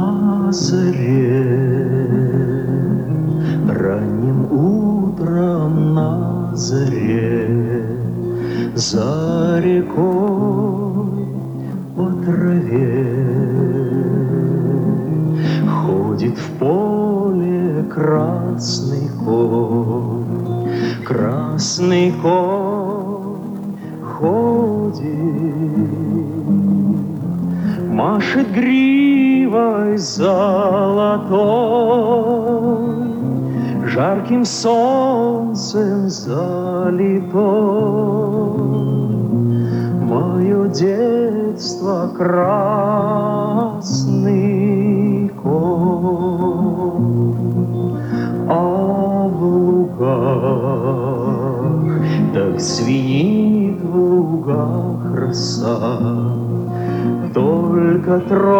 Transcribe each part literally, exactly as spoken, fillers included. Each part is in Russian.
На заре, ранним утром на заре, за рекой по траве ходит в поле красный конь, красный конь ходит, машет гривой золотой, жарким солнцем залитой. Мое детство красный конь, а в лугах так звенит в лугах роса. Только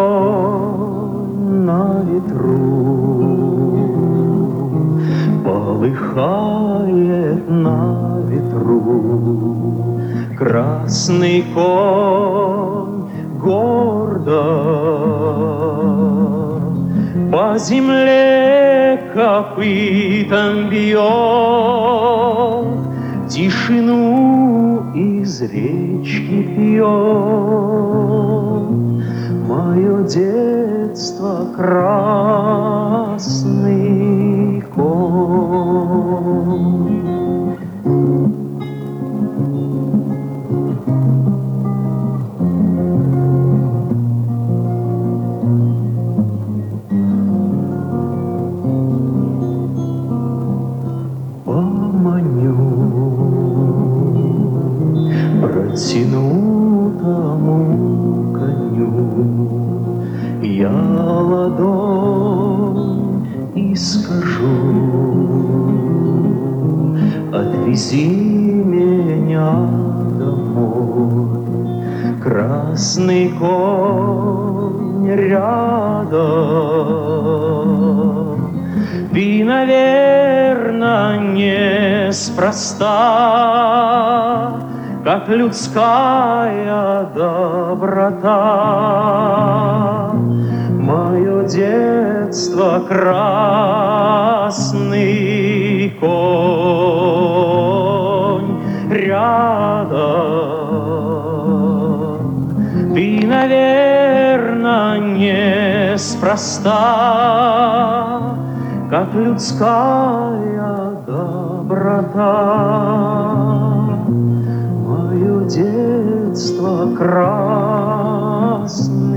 тронь на ветру полыхает на ветру. Красный конь гордо по земле копытом бьет, тишину из речки пьет. Мое детство красный конь. Поманю, протяну тому коню я ладонь и скажу: отвези меня домой. Красный конь рядом, ты, наверно, неспроста, как людская доброта. Мое детство красный конь рядом, ты, наверно, неспроста, как людская доброта. Мое детство красное